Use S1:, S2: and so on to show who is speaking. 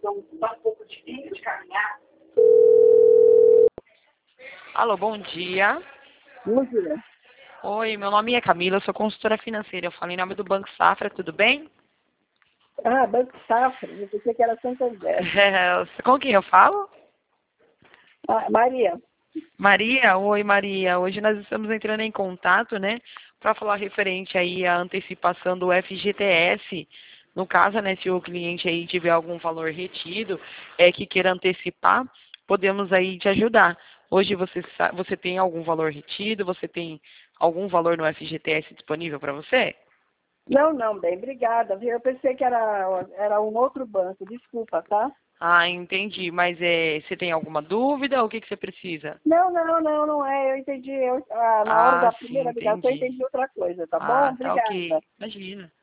S1: então dá um pouco de tempo de caminhar.
S2: Alô, bom dia.
S1: Bom dia.
S2: Oi, meu nome é Camila, eu sou consultora financeira. Eu falo em nome do Banco Safra, tudo bem?
S1: Ah, Banco Safra, eu pensei que era Santander.
S2: Com quem eu falo?
S1: Ah, Maria.
S2: Maria? Oi, Maria. Hoje nós estamos entrando em contato, né, para falar referente aí à antecipação do FGTS. No caso, né, se o cliente aí tiver algum valor retido, que queira antecipar, podemos aí te ajudar. Hoje você tem algum valor retido? Você tem algum valor no FGTS disponível para você?
S1: Não, bem, obrigada, viu? Eu pensei que era um outro banco, desculpa, tá?
S2: Ah, entendi. Mas você tem alguma dúvida ou o que que você precisa?
S1: Não é, eu entendi, na hora
S2: Ah,
S1: da
S2: sim,
S1: primeira ligação eu
S2: entendi.
S1: entendi outra coisa, tá bom?
S2: Ah, tá
S1: Obrigada.
S2: ok. Imagina.